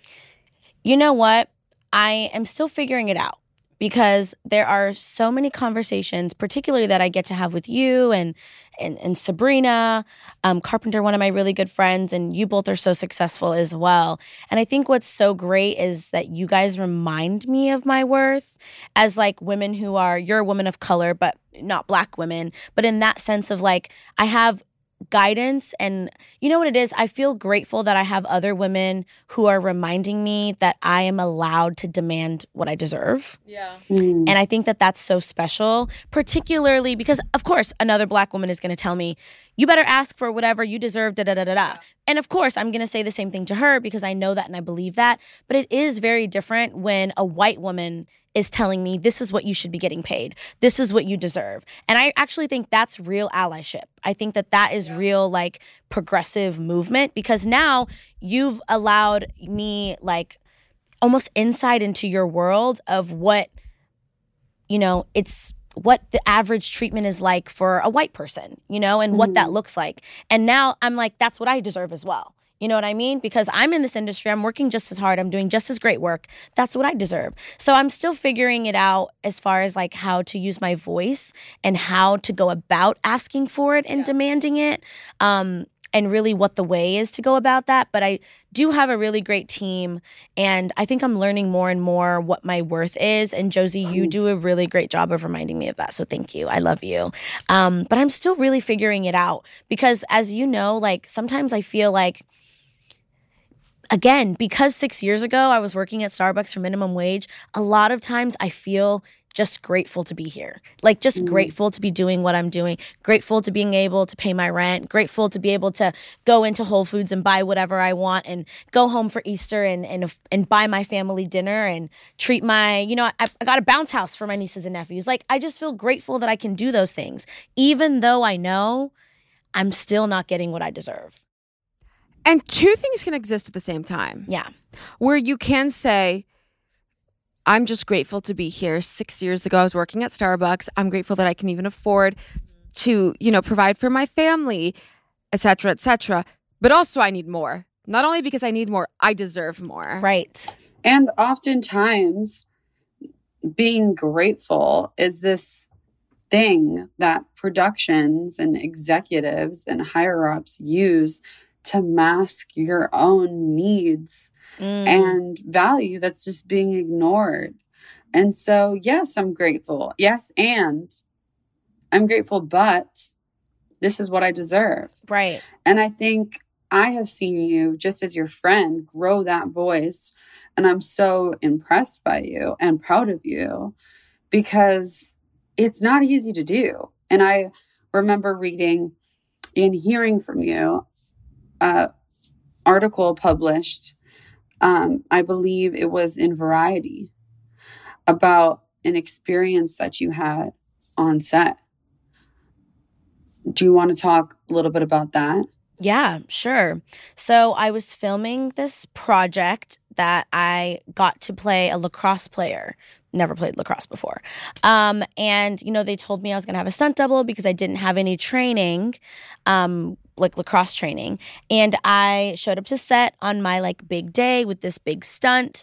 you know what? I am still figuring it out because there are so many conversations, particularly that I get to have with you and and, and Sabrina um, Carpenter, one of my really good friends, and you both are so successful as well. And I think what's so great is that you guys remind me of my worth as like women who are, you're a woman of color, but not Black women. But in that sense of like, I have guidance, and you know what it is, I feel grateful that I have other women who are reminding me that I am allowed to demand what I deserve. Yeah. Mm. And I think that that's so special, particularly because of course another Black woman is going to tell me, you better ask for whatever you deserve, da da da da da. And of course I'm going to say the same thing to her because I know that and I believe that. But it is very different when a white woman is telling me this is what you should be getting paid. This is what you deserve. And I actually think that's real allyship. I think that that is Yeah. real like progressive movement because now you've allowed me like almost insight into your world of what, you know, it's what the average treatment is like for a white person, you know, and what that looks like. And now I'm like, that's what I deserve as well. You know what I mean? Because I'm in this industry, I'm working just as hard, I'm doing just as great work. That's what I deserve. So I'm still figuring it out as far as like how to use my voice and how to go about asking for it and Yeah. demanding it. Um, and really what the way is to go about that. But I do have a really great team, and I think I'm learning more and more what my worth is. And Josie, you do a really great job of reminding me of that. So thank you. I love you. Um, but I'm still really figuring it out because as you know, like sometimes I feel like, again, because six years ago I was working at Starbucks for minimum wage, a lot of times I feel just grateful to be here. Like just Mm. grateful to be doing what I'm doing, grateful to being able to pay my rent, grateful to be able to go into Whole Foods and buy whatever I want and go home for Easter and and and buy my family dinner and treat my, you know, I, I got a bounce house for my nieces and nephews. Like I just feel grateful that I can do those things, even though I know I'm still not getting what I deserve. And two things can exist at the same time. Yeah. Where you can say, I'm just grateful to be here. Six years ago, I was working at Starbucks. I'm grateful that I can even afford to, you know, provide for my family, et cetera, et cetera. But also I need more. Not only because I need more, I deserve more. Right. And oftentimes being grateful is this thing that productions and executives and higher ups use to mask your own needs mm. and value that's just being ignored. And so, yes, I'm grateful. Yes, and I'm grateful, but this is what I deserve. Right. And I think I have seen you, just as your friend, grow that voice. And I'm so impressed by you and proud of you because it's not easy to do. And I remember reading and hearing from you an article published, um, I believe it was in Variety, about an experience that you had on set. Do you want to talk a little bit about that? Yeah, sure. So I was filming this project that I got to play a lacrosse player. Never played lacrosse before. Um, and, you know, they told me I was going to have a stunt double because I didn't have any training, um, like lacrosse training. And I showed up to set on my like big day with this big stunt.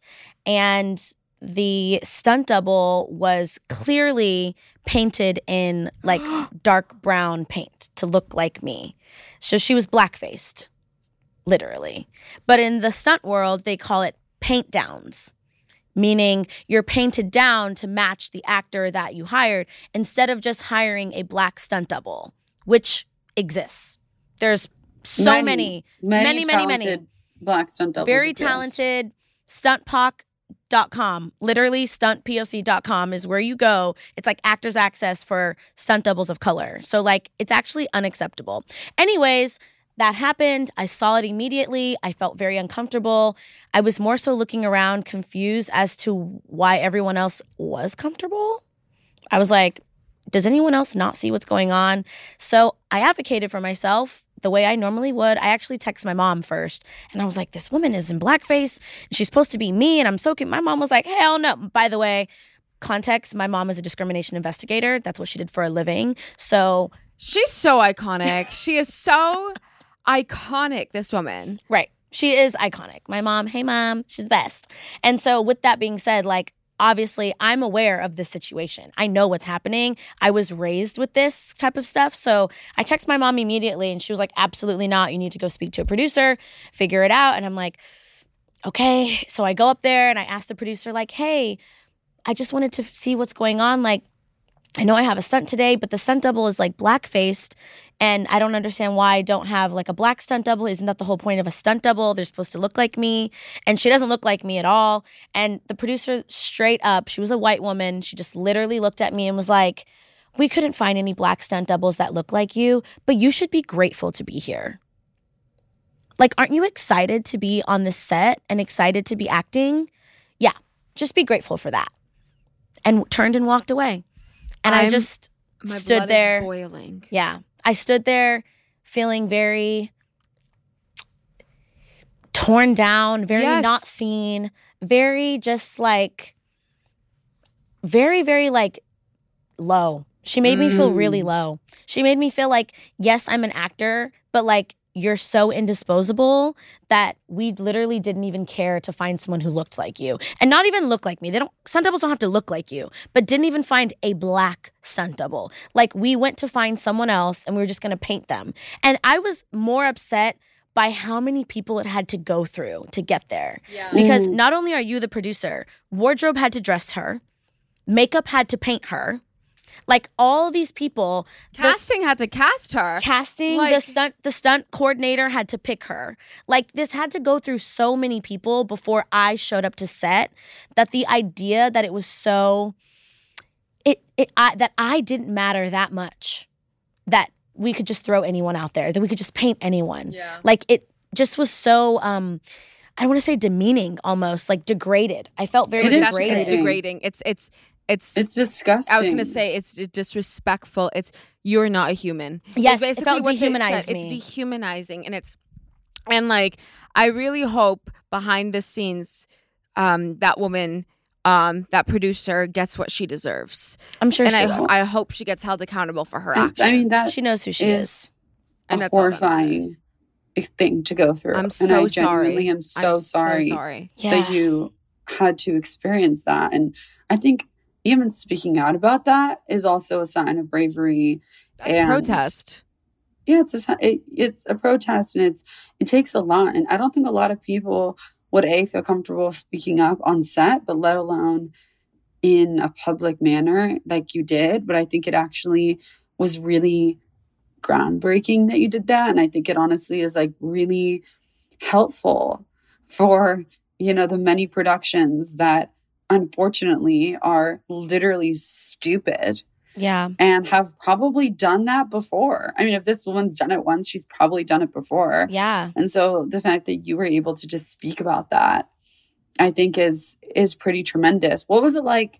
And the stunt double was clearly painted in like dark brown paint to look like me. So she was black-faced, literally. But in the stunt world, they call it paint downs, meaning you're painted down to match the actor that you hired instead of just hiring a black stunt double, which exists. There's so many, many, many, many, many black stunt doubles. Very talented. stunt poc dot com, literally stunt poc dot com is where you go. It's like Actors Access for stunt doubles of color. So like it's actually unacceptable. Anyways, that happened. I saw it immediately. I felt very uncomfortable. I was more so looking around confused as to why everyone else was comfortable. I was like, does anyone else not see what's going on? So I advocated for myself the way I normally would. I actually texted my mom first. And I was like, this woman is in blackface. And she's supposed to be me. And I'm so cute. My mom was like, hell no. By the way, context, my mom is a discrimination investigator. That's what she did for a living. So she's so iconic. She is so iconic, this woman. Right. She is iconic. My mom, hey mom, she's the best. And so with that being said, like, obviously, I'm aware of this situation. I know what's happening. I was raised with this type of stuff. So I text my mom immediately and she was like, absolutely not. You need to go speak to a producer, figure it out. And I'm like, okay. So I go up there and I ask the producer like, hey, I just wanted to see what's going on. Like, I know I have a stunt today, but the stunt double is like black-faced and I don't understand why I don't have like a black stunt double. Isn't that the whole point of a stunt double? They're supposed to look like me and she doesn't look like me at all. And the producer straight up, she was a white woman. She just literally looked at me and was like, we couldn't find any black stunt doubles that look like you, but you should be grateful to be here. Like, aren't you excited to be on this set and excited to be acting? Yeah, just be grateful for that. And turned and walked away. And I'm, I just my stood blood there. Is boiling. Yeah. I stood there feeling very torn down, very yes. not seen, very just like, very, very like low. She made mm. me feel really low. She made me feel like, yes, I'm an actor, but like, you're so indisposable that we literally didn't even care to find someone who looked like you. And not even look like me. They don't, stunt doubles don't have to look like you, but didn't even find a black stunt double. Like, we went to find someone else and we were just gonna paint them. And I was more upset by how many people it had to go through to get there. Yeah. Because mm. not only are you the producer, wardrobe had to dress her, makeup had to paint her. Like, all these people, casting the, had to cast her. Casting, like, the stunt, the stunt coordinator had to pick her. Like, this had to go through so many people before I showed up to set. That the idea that it was so, it it I, that I didn't matter that much, that we could just throw anyone out there, that we could just paint anyone. Yeah. Like, it just was so. Um, I don't want to say demeaning, almost like degraded. I felt very it degraded. It's degrading. It's it's It's It's disgusting. I was gonna say it's d- disrespectful. It's you're not a human. Yes, It's it felt what they said. dehumanized me. It's dehumanizing, and it's and like I really hope behind the scenes, um, that woman, um, that producer gets what she deserves. I'm sure and she I will. I hope she gets held accountable for her And, actions. I mean, that She knows who she is is. And a that's all that horrifying matters. thing to go through. I'm and so I genuinely sorry. am so I'm sorry, So sorry. Yeah. that you had to experience that. And I think even speaking out about that is also a sign of bravery. That's and protest. Yeah, it's a si- it, it's a protest, and it's it takes a lot. And I don't think a lot of people would a feel comfortable speaking up on set, but let alone in a public manner like you did. But I think it actually was really groundbreaking that you did that, and I think it honestly is like really helpful for, you know, the many productions that unfortunately are literally stupid Yeah. and have probably done that before. I mean, if this woman's done it once, she's probably done it before. Yeah. And so the fact that you were able to just speak about that, I think is is pretty tremendous. What was it like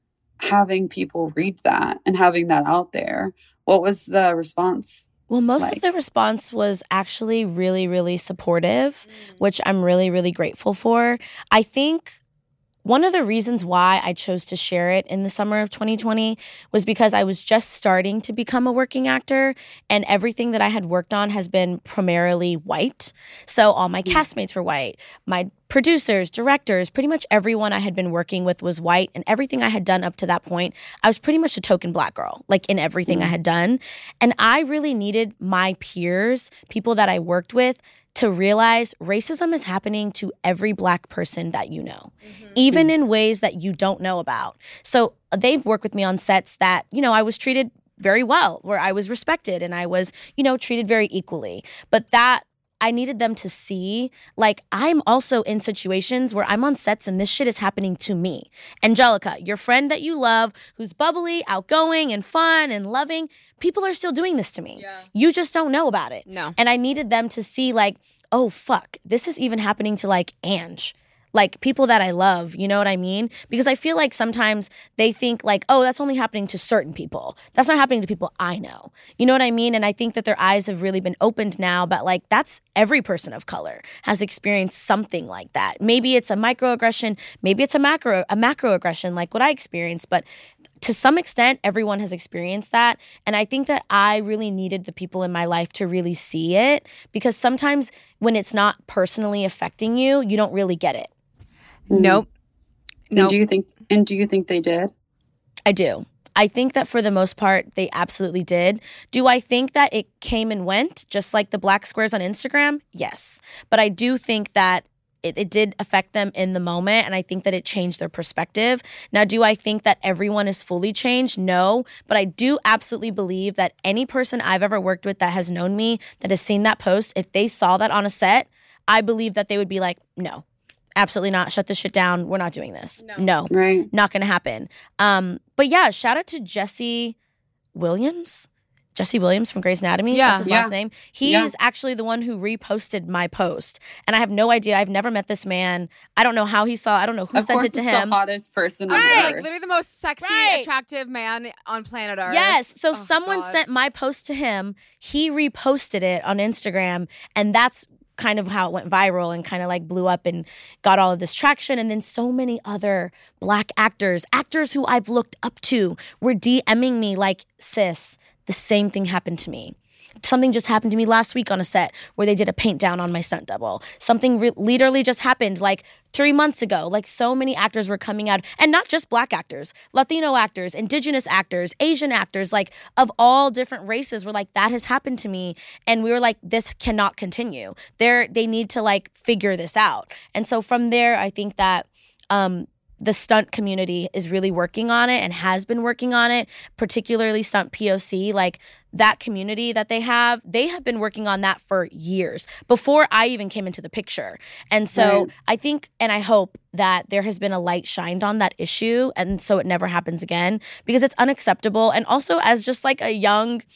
having people read that and having that out there? What was the response? Well, most like? of the response was actually really, really supportive, which I'm really, really grateful for. I think one of the reasons why I chose to share it in the summer of twenty twenty was because I was just starting to become a working actor, and everything that I had worked on has been primarily white. So all my castmates were white. My producers, directors, pretty much everyone I had been working with was white, and everything I had done up to that point, I was pretty much a token Black girl, like in everything I had done. And I really needed my peers, people that I worked with, to realize racism is happening to every Black person that you know, mm-hmm. even in ways that you don't know about. So they've worked with me on sets that, you know, I was treated very well, where I was respected and I was, you know, treated very equally. But that I needed them to see, like, I'm also in situations where I'm on sets and this shit is happening to me. Angelica, your friend that you love, who's bubbly, outgoing, and fun and loving, people are still doing this to me. Yeah. You just don't know about it. No. And I needed them to see, like, oh, fuck, this is even happening to, like, Ange. Like, people that I love, you know what I mean? Because I feel like sometimes they think like, oh, that's only happening to certain people. That's not happening to people I know. You know what I mean? And I think that their eyes have really been opened now, but like that's every person of color has experienced something like that. Maybe it's a microaggression, maybe it's a macro a macroaggression like what I experienced, but to some extent, everyone has experienced that. And I think that I really needed the people in my life to really see it, because sometimes when it's not personally affecting you, you don't really get it. Nope. And Nope. do you think and do you think they did? I do. I think that for the most part, they absolutely did. Do I think that it came and went, just like the Black squares on Instagram? Yes. But I do think that it, it did affect them in the moment, and I think that it changed their perspective. Now, do I think that everyone is fully changed? No. But I do absolutely believe that any person I've ever worked with that has known me, that has seen that post, if they saw that on a set, I believe that they would be like, no. Absolutely not. Shut this shit down. We're not doing this. No. no Right. Not going to happen. Um, but yeah, shout out to Jesse Williams. Jesse Williams from Grey's Anatomy. Yeah. That's his Yeah. last name. He's Yeah. actually the one who reposted my post. And I have no idea. I've never met this man. I don't know how he saw. I don't know who Of sent course, it to it's him. the hottest person on Right, earth. like literally the most sexy, Right. attractive man on planet Earth. Yes. So Oh, someone God. sent my post to him. He reposted it on Instagram. And that's kind of how it went viral and kind of like blew up and got all of this traction. And then so many other Black actors, actors who I've looked up to, were DMing me like, sis, the same thing happened to me. Something just happened to me last week on a set where they did a paint down on my stunt double. Something re- literally just happened like three months ago. Like so many actors were coming out, and not just Black actors, Latino actors, Indigenous actors, Asian actors, like of all different races were like, that has happened to me. And we were like, this cannot continue. They're, they need to like figure this out. And so from there, I think that um, the stunt community is really working on it and has been working on it, particularly Stunt P O C. Like that community that they have, they have been working on that for years before I even came into the picture. And so Right. I think and I hope that there has been a light shined on that issue, and so it never happens again, because it's unacceptable. And also as just like a young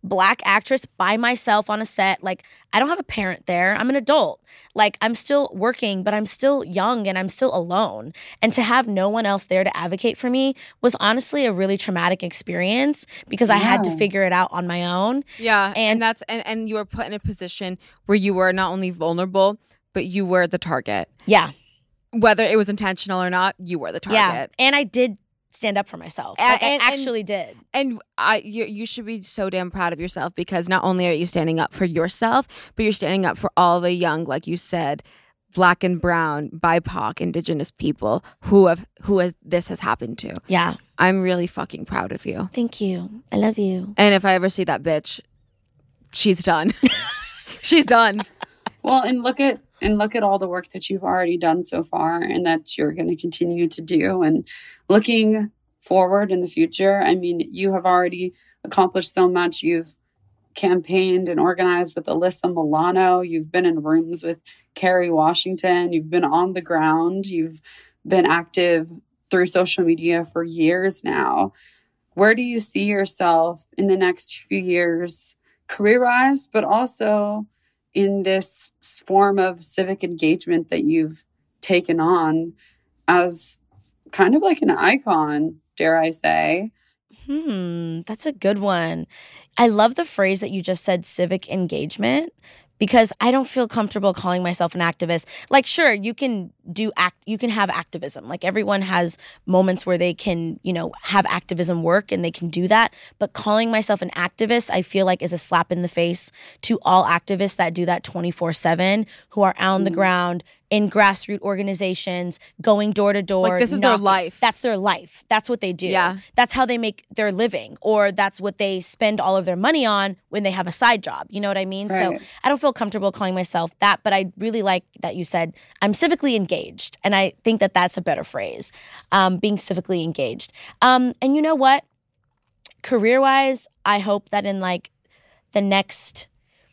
Black actress by myself on a set. Like, I don't have a parent there. I'm an adult. Like, I'm still working, but I'm still young and I'm still alone. And to have no one else there to advocate for me was honestly a really traumatic experience because I had to Yeah. figure it out on my own. Yeah, and, And- that's and, and you were put in a position where you were not only vulnerable, but you were the target. Yeah. Whether it was intentional or not, you were the target. Yeah. And I did stand up for myself. A- Like, and- I and- actually did. And I, you, you should be so damn proud of yourself because not only are you standing up for yourself, but you're standing up for all the young, like you said, Black and brown, B I P O C, Indigenous people who have who has this has happened to. Yeah. I'm really fucking proud of you. Thank you. I love you. And if I ever see that bitch, she's done. She's done. Well, and look at and look at all the work that you've already done so far and that you're going to continue to do. And looking forward in the future, I mean, you have already accomplished so much. You've campaigned and organized with Alyssa Milano. You've been in rooms with Kerry Washington. You've been on the ground. You've been active through social media for years now. Where do you see yourself in the next few years, career-wise, but also in this form of civic engagement that you've taken on as kind of like an icon, dare I say? Hmm, that's a good one. I love the phrase that you just said, civic engagement, because I don't feel comfortable calling myself an activist. Like, sure, you can do act, you can have activism. Like, everyone has moments where they can, you know, have activism work and they can do that. But calling myself an activist, I feel like is a slap in the face to all activists that do that twenty-four seven, who are on the ground in grassroots organizations, going door to door. Like, this is their knocking. life. That's their life. That's what they do. Yeah. That's how they make their living, or that's what they spend all of their money on when they have a side job. You know what I mean? Right. So I don't feel comfortable calling myself that, but I really like that you said I'm civically engaged. And I think that that's a better phrase, um, being civically engaged. Um, and you know what? Career-wise, I hope that in like the next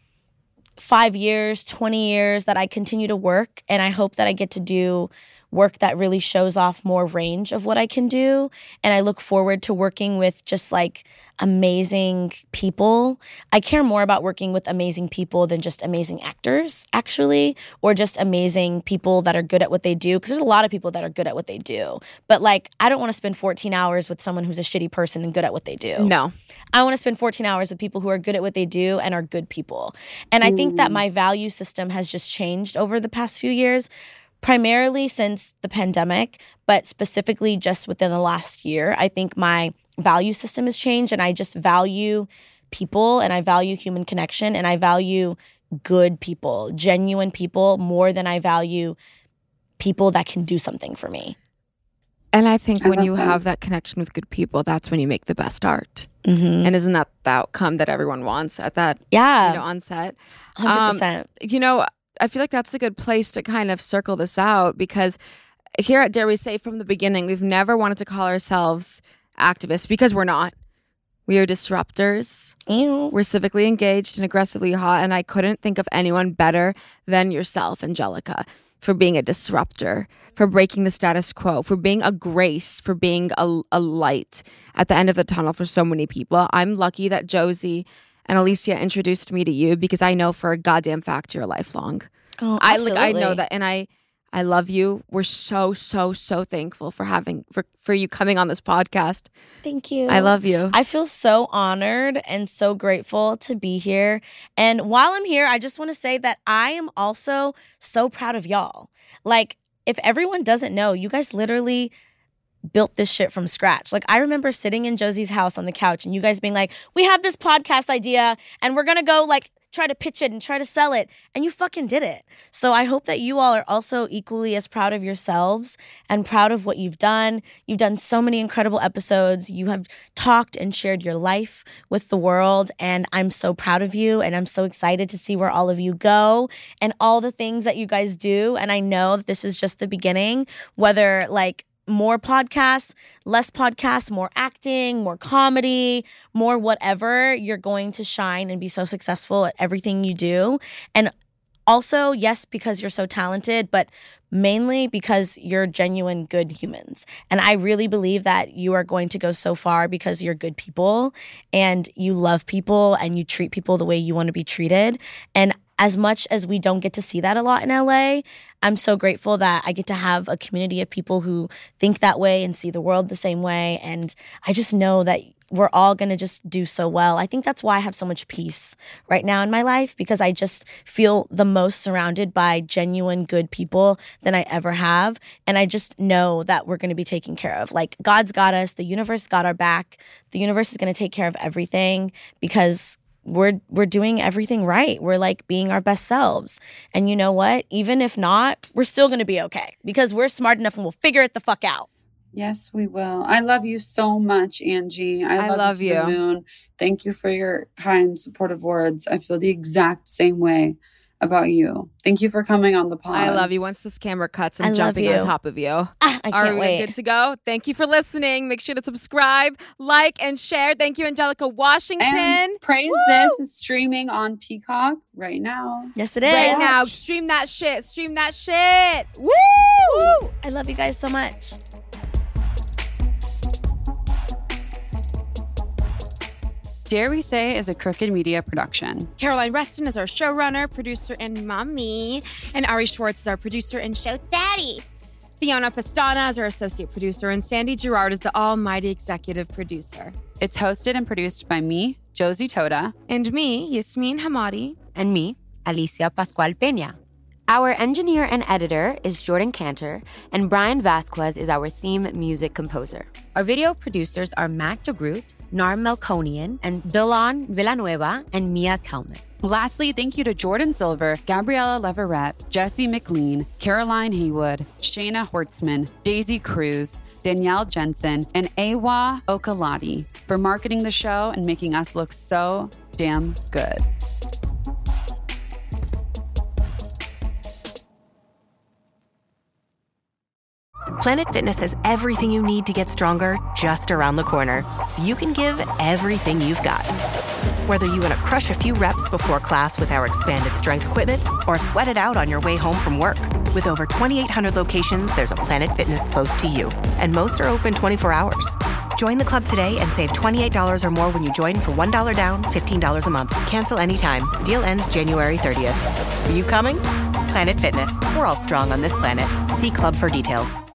five years, twenty years that I continue to work, and I hope that I get to do work that really shows off more range of what I can do. And I look forward to working with just like amazing people. I care more about working with amazing people than just amazing actors, actually, or just amazing people that are good at what they do. Because there's a lot of people that are good at what they do. But like, I don't want to spend fourteen hours with someone who's a shitty person and good at what they do. No. I want to spend fourteen hours with people who are good at what they do and are good people. And I think that my value system has just changed over the past few years, primarily since the pandemic, but specifically just within the last year. I think my value system has changed, and I just value people, and I value human connection, and I value good people, genuine people, more than I value people that can do something for me. And I think I when love you that. have that connection with good people, that's when you make the best art. Mm-hmm. And isn't that the outcome that everyone wants at that, Yeah, you know, on set? one hundred percent. You know, I feel like that's a good place to kind of circle this out because here at Dare We Say from the beginning, we've never wanted to call ourselves activists because we're not. We are disruptors. Ew. We're civically engaged and aggressively hot. And I couldn't think of anyone better than yourself, Angelica, for being a disruptor, for breaking the status quo, for being a grace, for being a, a light at the end of the tunnel for so many people. I'm lucky that Josie and Alicia introduced me to you because I know for a goddamn fact you're lifelong. Oh, I like I know absolutely. that, and I I love you. We're so so so thankful for having for for you coming on this podcast. Thank you. I love you. I feel so honored and so grateful to be here. And while I'm here, I just want to say that I am also so proud of y'all. Like, if everyone doesn't know, you guys literally built this shit from scratch. Like, I remember sitting in Josie's house on the couch and you guys being like, we have this podcast idea and we're going to go like try to pitch it and try to sell it. And you fucking did it. So I hope that you all are also equally as proud of yourselves and proud of what you've done. You've done so many incredible episodes. You have talked and shared your life with the world. And I'm so proud of you. And I'm so excited to see where all of you go and all the things that you guys do. And I know that this is just the beginning, whether like more podcasts, less podcasts, more acting, more comedy, more whatever, you're going to shine and be so successful at everything you do. And also, yes, because you're so talented, but mainly because you're genuine good humans. And I really believe that you are going to go so far because you're good people and you love people and you treat people the way you want to be treated. And as much as we don't get to see that a lot in L A, I'm so grateful that I get to have a community of people who think that way and see the world the same way. And I just know that we're all going to just do so well. I think that's why I have so much peace right now in my life, because I just feel the most surrounded by genuine good people than I ever have. And I just know that we're going to be taken care of. Like, God's got us. The universe got our back. The universe is going to take care of everything because we're we're doing everything right. We're like being our best selves. And you know what? Even if not, we're still going to be okay because we're smart enough and we'll figure it the fuck out. Yes, we will. I love you so much, Angie. I, I love, love you. To you. The moon. Thank you for your kind, supportive words. I feel the exact same way about you. Thank you for coming on the pod. I love you. Once this camera cuts, I'm I love jumping you. on top of you. Ah, I Are can't we wait. good to go? Thank you for listening. Make sure to subscribe, like, and share. Thank you, Angelica Washington. And Praise Woo! This is streaming on Peacock right now. Yes, it is. Right now, stream that shit. Stream that shit. Woo! I love you guys so much. Dare We Say is a Crooked Media production. Caroline Reston is our showrunner, producer, and mommy. And Ari Schwartz is our producer and show daddy. Fiona Pastana is our associate producer, and Sandy Girard is the almighty executive producer. It's hosted and produced by me, Josie Toda. And me, Yasmin Hamadi. And me, Alicia Pascual Peña. Our engineer and editor is Jordan Cantor, and Brian Vasquez is our theme music composer. Our video producers are Matt DeGroot, Nar Melkonian, and Dylan Villanueva, and Mia Kelman. Lastly, thank you to Jordan Silver, Gabriella Leverett, Jesse McLean, Caroline Haywood, Shayna Hortzman, Daisy Cruz, Danielle Jensen, and Awa Okalati for marketing the show and making us look so damn good. Planet Fitness has everything you need to get stronger just around the corner, so you can give everything you've got. Whether you want to crush a few reps before class with our expanded strength equipment or sweat it out on your way home from work. With over twenty-eight hundred locations, there's a Planet Fitness close to you, and most are open twenty-four hours. Join the club today and save twenty-eight dollars or more when you join for one dollar down, fifteen dollars a month. Cancel anytime. Deal ends January thirtieth. Are you coming? Planet Fitness. We're all strong on this planet. See club for details.